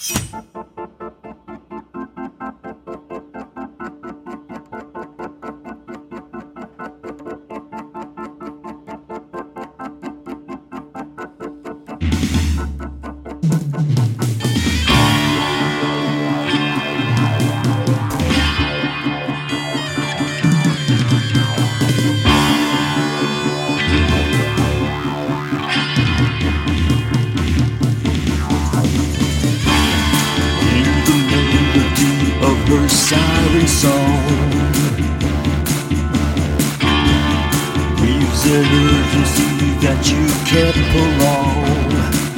Her siren song weaves an urgency that you can't prolong.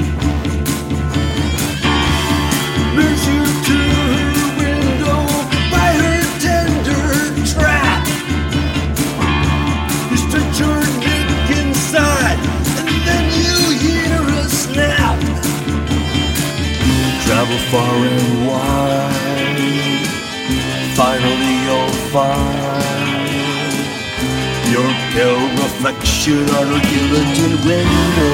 Lures you to her window by her tender trap. You stretch your neck inside and then you hear a snap. Travel far and wide, finally you'll find your pale reflection on a guillotine window.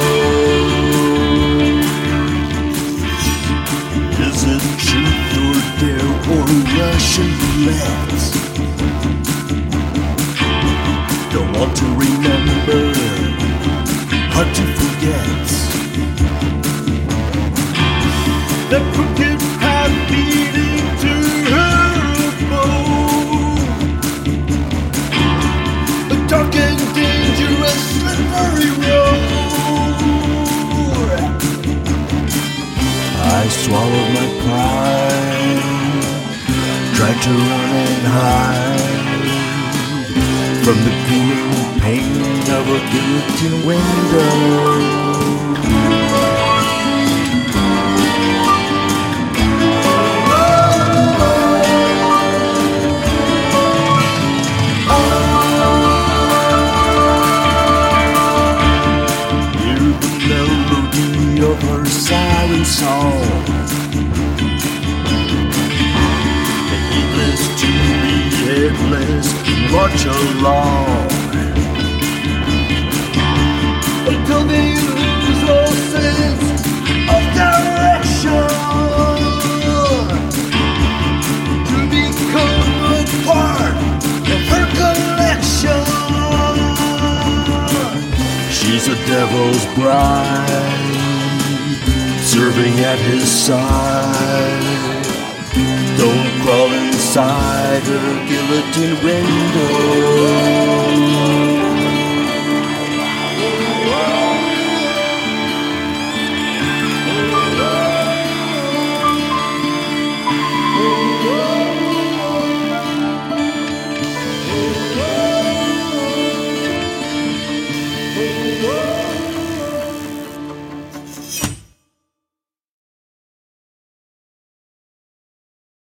Is it truth or dare or Russian roulette? Don't want to remember, hard to forget. The crooked path leading to her abode, a dark and dangerous slippery road. I swallowed my pride, tried to run and hide from the gleaming pain of a guillotine window. Of her siren song, needless to be headless, march along until they lose all sense of direction, to become a part of her collection. She's a devil's bride, serving at his side. Don't crawl inside her guillotine window.